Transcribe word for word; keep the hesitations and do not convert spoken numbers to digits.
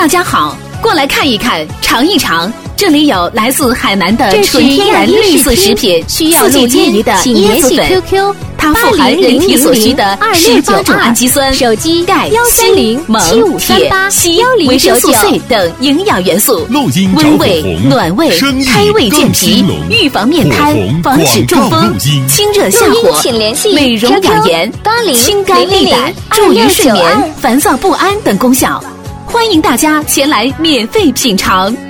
大家好，过来看一看，尝一尝。这里有来自海南的纯天然绿色食品， 需要四季皆宜的椰子粉 Q Q 它富含人体所需的十八种氨基酸、 手机钙、 幺三零七五三八铁、硒、维生素 C 等营养元素，温胃、暖胃、开胃健脾，预防面瘫，防止中风，清热下火，美容养颜，清肝利胆，助于睡眠、烦躁不安等功效。欢迎大家前来免费品尝。